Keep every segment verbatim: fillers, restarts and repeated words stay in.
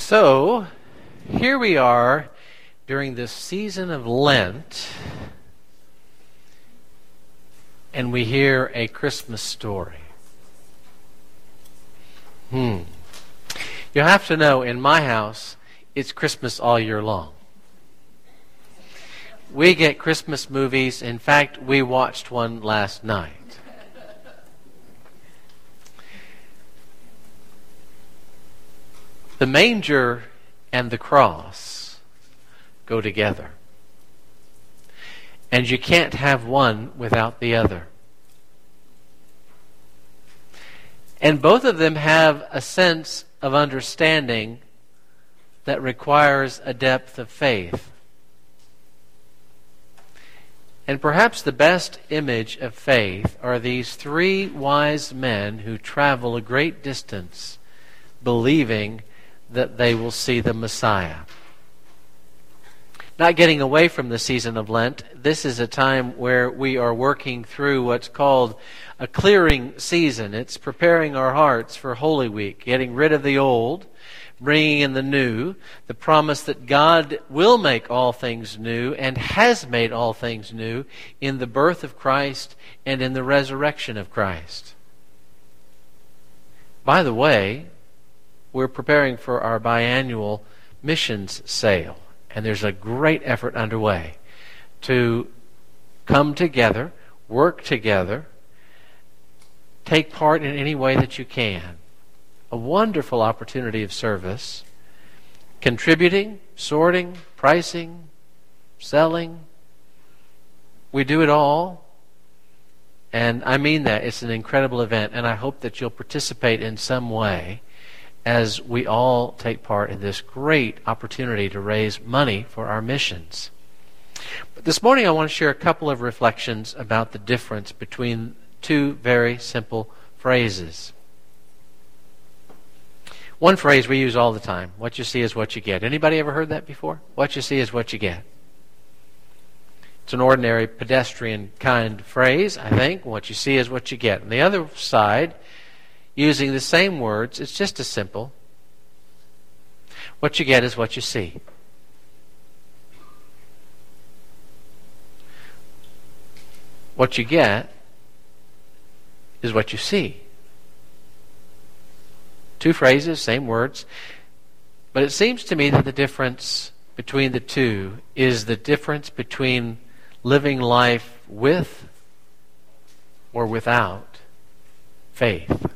So, here we are during this season of Lent, and we hear a Christmas story. Hmm. You have to know, in my house, it's Christmas all year long. We get Christmas movies. In fact, we watched one last night. The manger and the cross go together. And you can't have one without the other. And both of them have a sense of understanding that requires a depth of faith. And perhaps the best image of faith are these three wise men who travel a great distance believing that they will see the Messiah. Not getting away from the season of Lent, this is a time where we are working through what's called a clearing season. It's preparing our hearts for Holy Week, getting rid of the old, bringing in the new, the promise that God will make all things new and has made all things new in the birth of Christ and in the resurrection of Christ. By the way, we're preparing for our biannual missions sale, and there's a great effort underway to come together, work together, take part in any way that you can. A wonderful opportunity of service, contributing, sorting, pricing, selling. We do it all, and I mean that. It's an incredible event, and I hope that you'll participate in some way as we all take part in this great opportunity to raise money for our missions. But this morning I want to share a couple of reflections about the difference between two very simple phrases. One phrase we use all the time: what you see is what you get. Anybody ever heard that before? What you see is what you get. It's an ordinary pedestrian kind phrase, I think. What you see is what you get. On the other side, using the same words, it's just as simple. What you get is what you see. What you get is what you see. Two phrases, same words. But it seems to me that the difference between the two is the difference between living life with or without faith.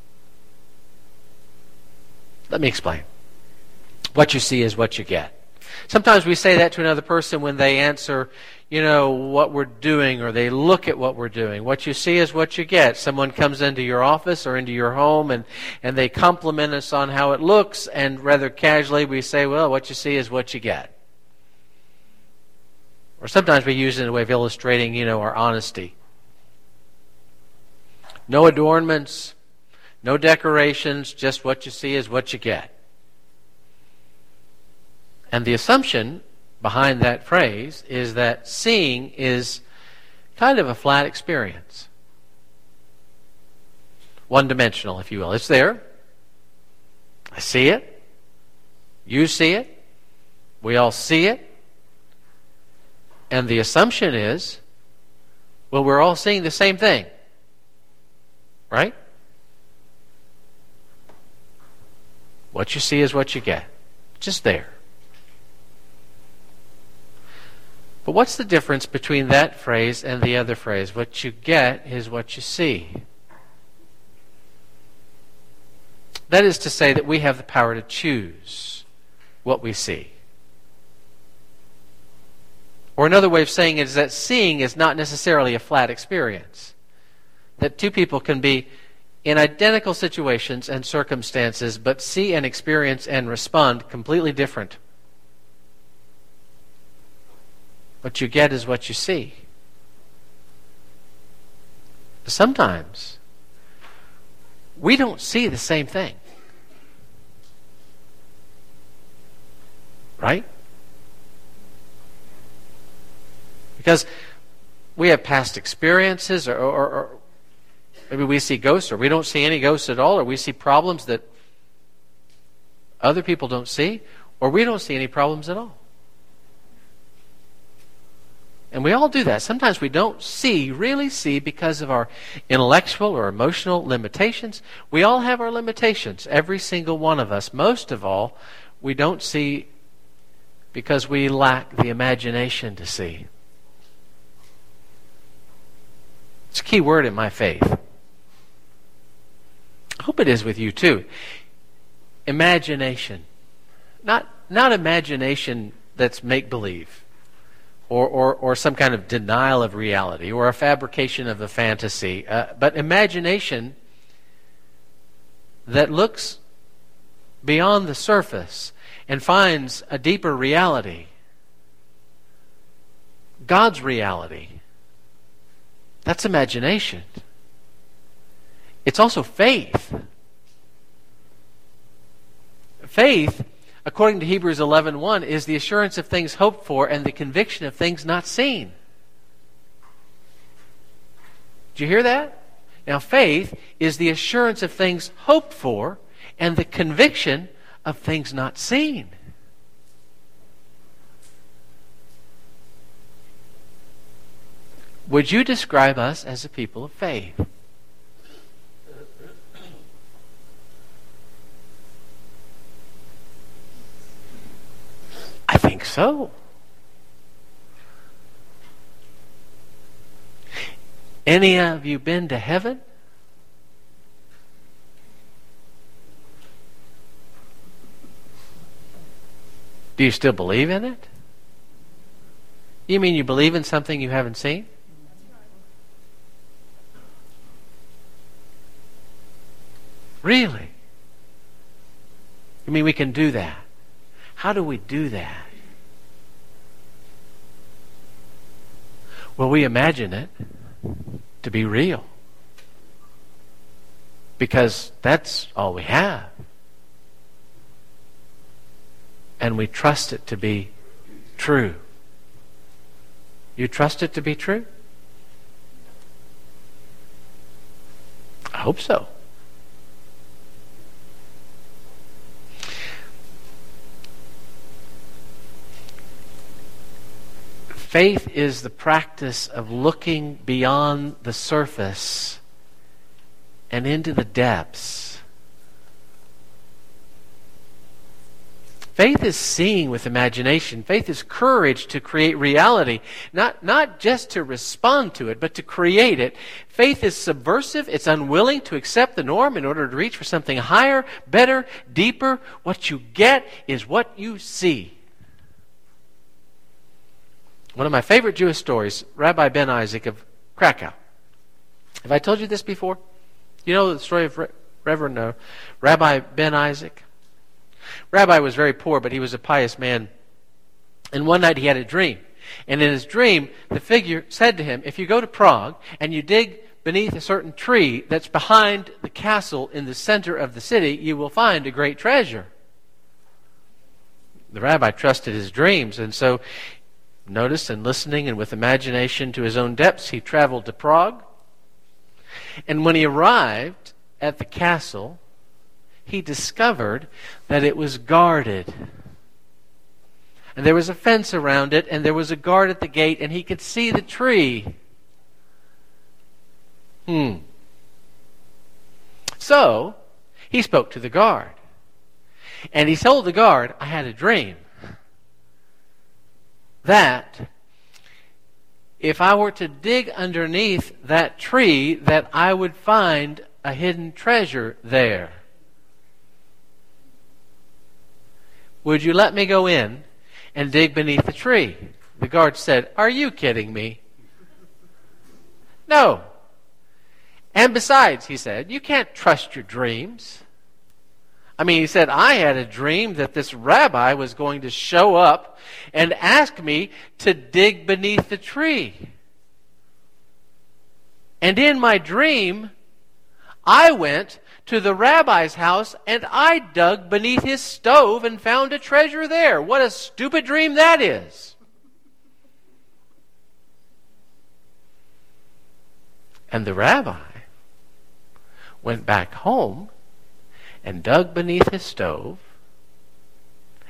Let me explain. What you see is what you get. Sometimes we say that to another person when they answer, you know, what we're doing, or they look at what we're doing. What you see is what you get. Someone comes into your office or into your home and, and they compliment us on how it looks, and rather casually we say, well, what you see is what you get. Or sometimes we use it in a way of illustrating, you know, our honesty. No adornments, no decorations, just what you see is what you get. And the assumption behind that phrase is that seeing is kind of a flat experience. One-dimensional, if you will. It's there. I see it. You see it. We all see it. And the assumption is, well, we're all seeing the same thing. Right? What you see is what you get. Just there. But what's the difference between that phrase and the other phrase? What you get is what you see. That is to say that we have the power to choose what we see. Or another way of saying it is that seeing is not necessarily a flat experience. That two people can be in identical situations and circumstances, but see and experience and respond completely different. What you get is what you see. Sometimes we don't see the same thing. Right? Because we have past experiences, or, or, or maybe we see ghosts, or we don't see any ghosts at all, or we see problems that other people don't see, or we don't see any problems at all. And we all do that. Sometimes we don't see, really see, because of our intellectual or emotional limitations. We all have our limitations, every single one of us. Most of all, we don't see because we lack the imagination to see. It's a key word in my faith. I hope it is with you too. Imagination. Not, not imagination that's make-believe. Or, or, or some kind of denial of reality, or a fabrication of a fantasy. Uh, but imagination that looks beyond the surface and finds a deeper reality. God's reality. That's imagination. It's also faith. Faith, according to Hebrews eleven one, is the assurance of things hoped for and the conviction of things not seen. Did you hear that? Now, faith is the assurance of things hoped for and the conviction of things not seen. Would you describe us as a people of faith? I think so. Any of you been to heaven? Do you still believe in it? You mean you believe in something you haven't seen? Really? You mean we can do that? How do we do that? Well, we imagine it to be real. Because that's all we have. And we trust it to be true. You trust it to be true? I hope so. Faith is the practice of looking beyond the surface and into the depths. Faith is seeing with imagination. Faith is courage to create reality, not, not just to respond to it, but to create it. Faith is subversive. It's unwilling to accept the norm in order to reach for something higher, better, deeper. What you get is what you see. One of my favorite Jewish stories, Rabbi Ben Isaac of Krakow. Have I told you this before? You know the story of Re- Reverend uh, Rabbi Ben Isaac? Rabbi was very poor, but he was a pious man. And one night he had a dream. And in his dream, the figure said to him, if you go to Prague and you dig beneath a certain tree that's behind the castle in the center of the city, you will find a great treasure. The rabbi trusted his dreams, and so notice and listening and with imagination to his own depths, he traveled to Prague. And when he arrived at the castle, he discovered that it was guarded. And there was a fence around it, and there was a guard at the gate, and he could see the tree. Hmm. So, he spoke to the guard. And he told the guard, I had a dream that if I were to dig underneath that tree, that I would find a hidden treasure there. Would you let me go in and dig beneath the tree? The guard said, are you kidding me? No. And besides, he said, you can't trust your dreams. I mean, he said, I had a dream that this rabbi was going to show up and ask me to dig beneath the tree. And in my dream, I went to the rabbi's house and I dug beneath his stove and found a treasure there. What a stupid dream that is. And the rabbi went back home and dug beneath his stove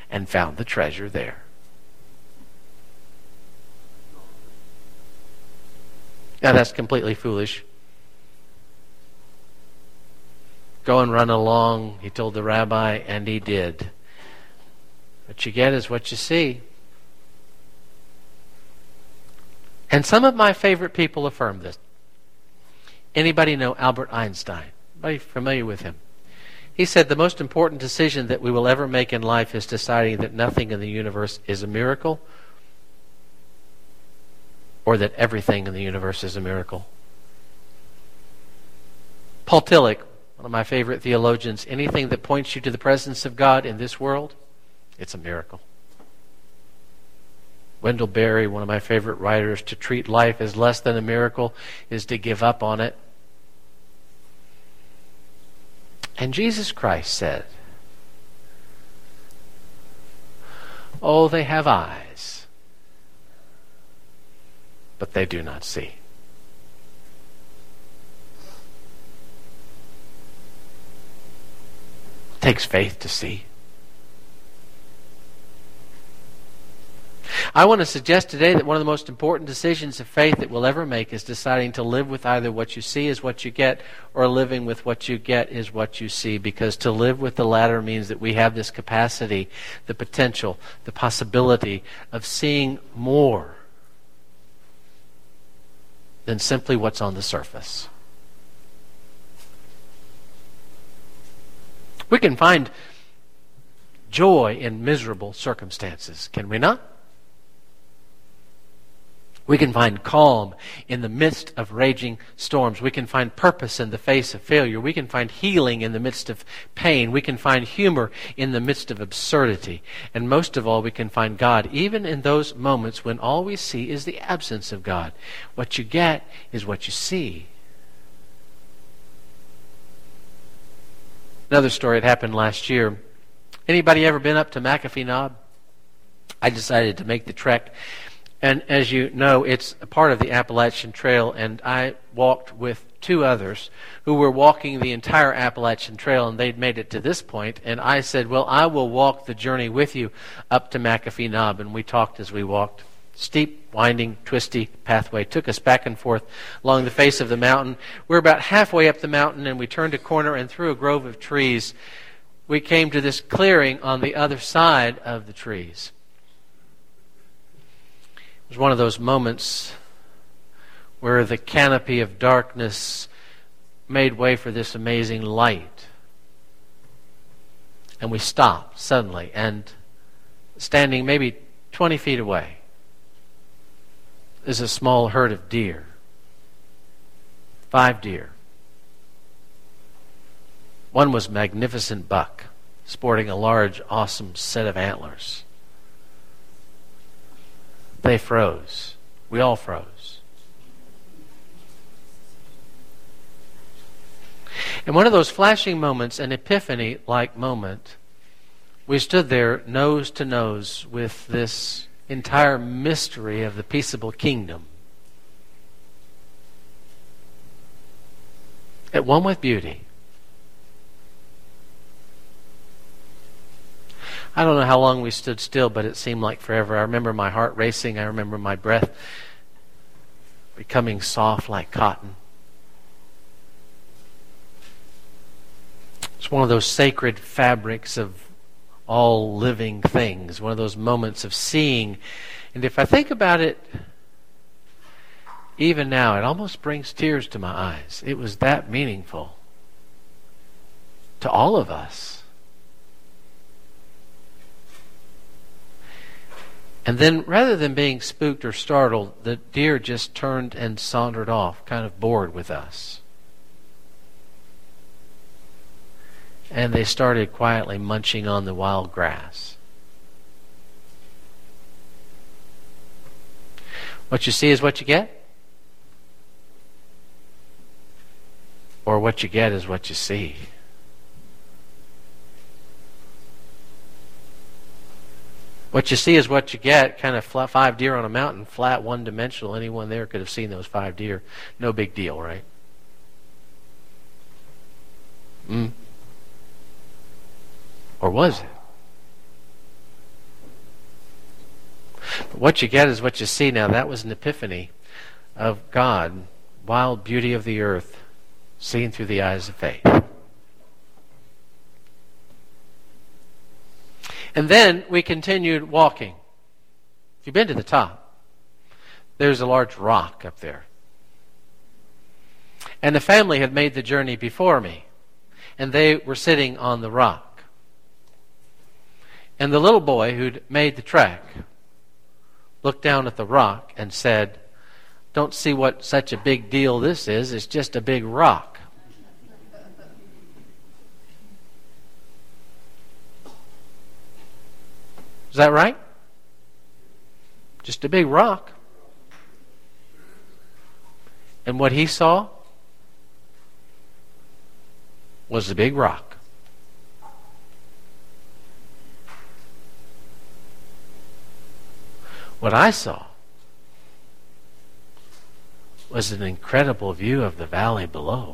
and found the treasure there. Now that's completely foolish. Go and run along, he told the rabbi, and he did. What you get is what you see. And some of my favorite people affirm this. Anybody know Albert Einstein? Anybody familiar with him? He said the most important decision that we will ever make in life is deciding that nothing in the universe is a miracle, or that everything in the universe is a miracle. Paul Tillich, one of my favorite theologians, anything that points you to the presence of God in this world, it's a miracle. Wendell Berry, one of my favorite writers, to treat life as less than a miracle is to give up on it. And Jesus Christ said, "Oh, they have eyes, but they do not see." It takes faith to see. I want to suggest today that one of the most important decisions of faith that we'll ever make is deciding to live with either what you see is what you get, or living with what you get is what you see. Because to live with the latter means that we have this capacity, the potential, the possibility of seeing more than simply what's on the surface. We can find joy in miserable circumstances, can we not? We can find calm in the midst of raging storms. We can find purpose in the face of failure. We can find healing in the midst of pain. We can find humor in the midst of absurdity. And most of all, we can find God even in those moments when all we see is the absence of God. What you get is what you see. Another story that happened last year. Anybody ever been up to McAfee Knob? I decided to make the trek. And as you know, it's a part of the Appalachian Trail, and I walked with two others who were walking the entire Appalachian Trail, and they'd made it to this point. And I said, well, I will walk the journey with you up to McAfee Knob. And we talked as we walked. Steep, winding, twisty pathway took us back and forth along the face of the mountain. We were about halfway up the mountain, and we turned a corner, and through a grove of trees, we came to this clearing on the other side of the trees. It was one of those moments where the canopy of darkness made way for this amazing light. And we stopped suddenly, and standing maybe twenty feet away is a small herd of deer. Five deer. One was a magnificent buck, sporting a large, awesome set of antlers. They froze. We all froze. In one of those flashing moments, an epiphany-like moment, we stood there nose to nose with this entire mystery of the peaceable kingdom. At one with beauty. I don't know how long we stood still, but it seemed like forever. I remember my heart racing. I remember my breath becoming soft like cotton. It's one of those sacred fabrics of all living things, one of those moments of seeing. And if I think about it, even now, it almost brings tears to my eyes. It was that meaningful to all of us. And then, rather than being spooked or startled, the deer just turned and sauntered off, kind of bored with us. And they started quietly munching on the wild grass. What you see is what you get? Or what you get is what you see? What you see is what you get. Kind of flat, five deer on a mountain, flat, one-dimensional. Anyone there could have seen those five deer. No big deal, right? Mm. Or was it? What you get is what you see. Now, that was an epiphany of God, wild beauty of the earth, seen through the eyes of faith. And then we continued walking. If you've been to the top, there's a large rock up there. And the family had made the journey before me, and they were sitting on the rock. And the little boy who'd made the trek looked down at the rock and said, "Don't see what such a big deal this is. It's just a big rock." Is that right? Just a big rock. And what he saw was a big rock. What I saw was an incredible view of the valley below.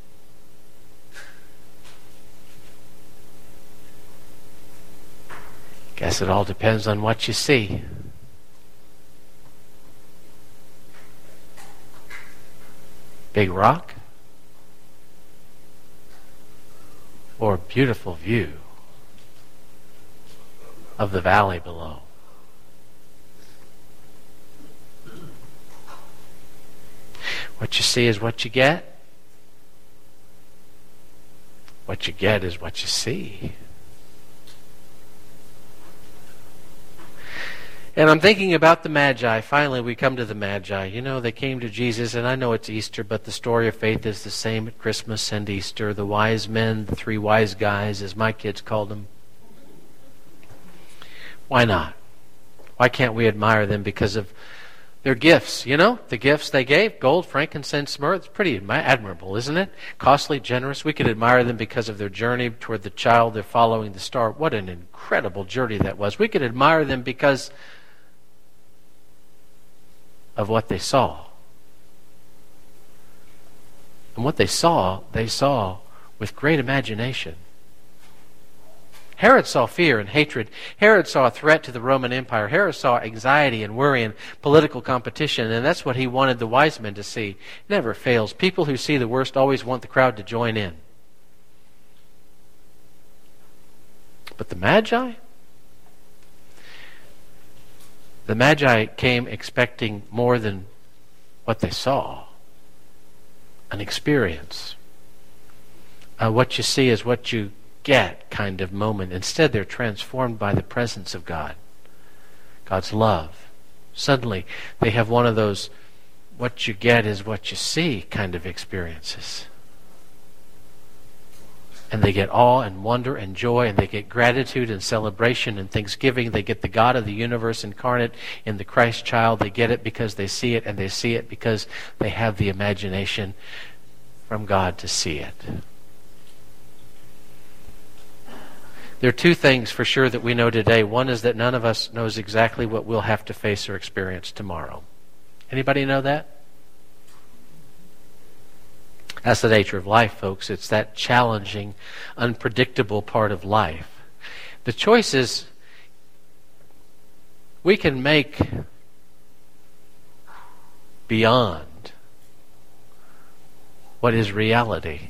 Guess it all depends on what you see. Big rock or beautiful view of the valley below. What you see is what you get. What you get is what you see. And I'm thinking about the Magi. Finally, we come to the Magi. You know, they came to Jesus, and I know it's Easter, but the story of faith is the same at Christmas and Easter. The wise men, the three wise guys, as my kids called them. Why not? Why can't we admire them because of their gifts? You know, the gifts they gave, gold, frankincense, myrrh. It's pretty admirable, isn't it? Costly, generous. We could admire them because of their journey toward the child. They're following the star. What an incredible journey that was. We could admire them because of what they saw. And what they saw, they saw with great imagination. Herod saw fear and hatred. Herod saw a threat to the Roman Empire. Herod saw anxiety and worry and political competition, and that's what he wanted the wise men to see. It never fails. People who see the worst always want the crowd to join in. But the Magi? The Magi came expecting more than what they saw. An experience. Uh, what you see is what you get kind of moment. Instead, they're transformed by the presence of God. God's love. Suddenly, they have one of those what you get is what you see kind of experiences. And they get awe and wonder and joy, and they get gratitude and celebration and thanksgiving. They get the God of the universe incarnate in the Christ child. They get it because they see it, and they see it because they have the imagination from God to see it. There are two things for sure that we know today. One is that none of us knows exactly what we'll have to face or experience tomorrow. Anybody know that? That's the nature of life, folks. It's that challenging, unpredictable part of life. The choices we can make beyond what is reality.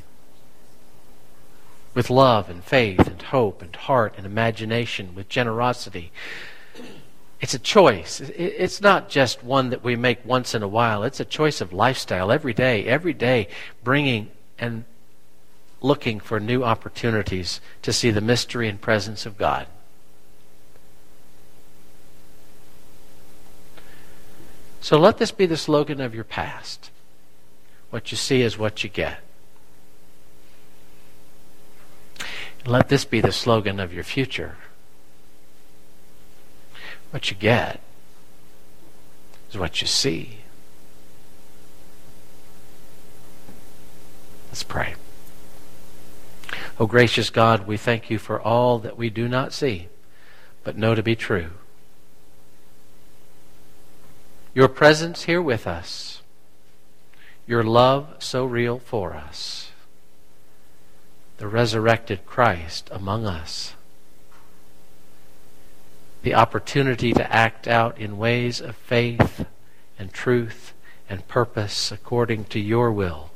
With love and faith and hope and heart and imagination, with generosity. It's a choice. It's not just one that we make once in a while. It's a choice of lifestyle every day, every day bringing and looking for new opportunities to see the mystery and presence of God. So let this be the slogan of your past. What you see is what you get. Let this be the slogan of your future. What you get is what you see. Let's pray. Oh, gracious God, we thank you for all that we do not see, but know to be true. Your presence here with us. Your love so real for us. The resurrected Christ among us. the opportunity to act out in ways of faith and truth and purpose according to your will.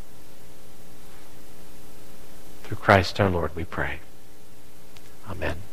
Through Christ our Lord we pray. Amen.